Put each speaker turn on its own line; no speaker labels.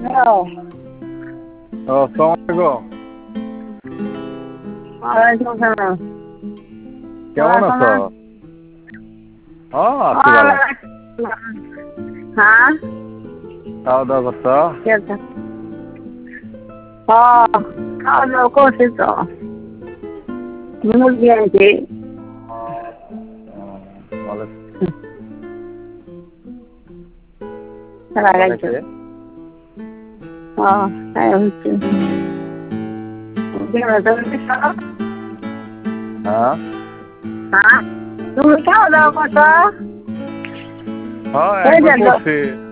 Hello.
আসসালামু আলাইকুম।
ওয়ালাইকুম আসসালাম।
কেমন
পড়াশোনা?
আছো? আছি ভালো।
ওয়ালাইকুম। হ্যাঁ?
খাওয়া দাওয়া করছো?
কি আছে? ও, খাওয়া দাওয়া করছি তো। মুরগি আনছি।
ভালো।
লাগাইছো।
খাইছে?
ও, তাই হচ্ছে। তুমি খাও?
হ্যাঁ?
হ্যাঁ? তুমি খাওয়া দাওয়া করছো?
হ্যাঁ,
এই
একবার
যে
করছি।